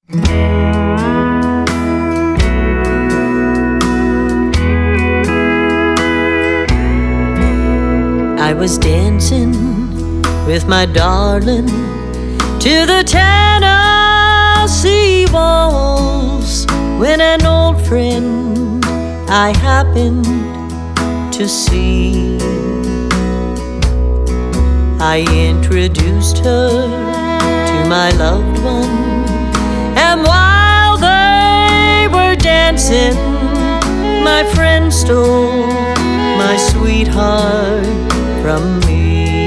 I was dancing with my darling to the Tennessee waltz when an old friend I happened to see. I introduced her to my loved one, and while they were dancing, my friend stole my sweetheart from me.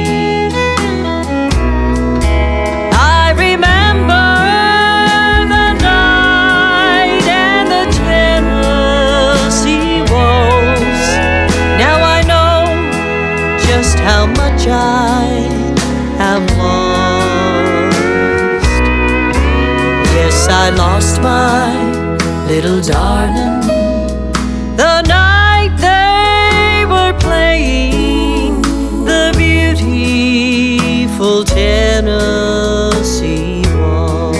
I remember the night and the Tennessee waltz. Now I know just how much I have lost. Yes, I lost my little darling the night they were playing the beautiful Tennessee waltz.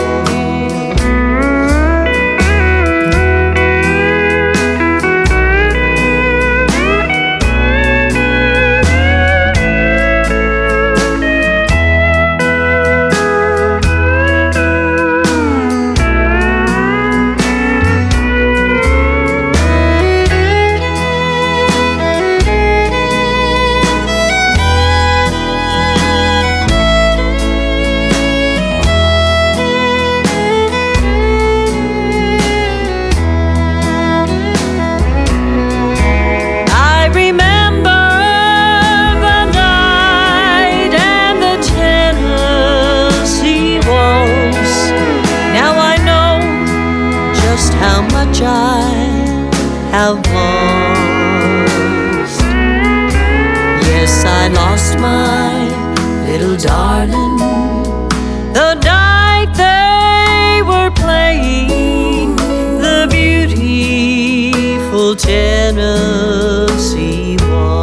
How much I have lost. Yes, I lost my little darling the night they were playing the beautiful Tennessee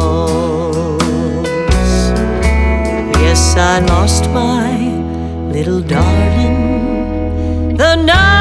waltz. Yes, I lost my little darling the night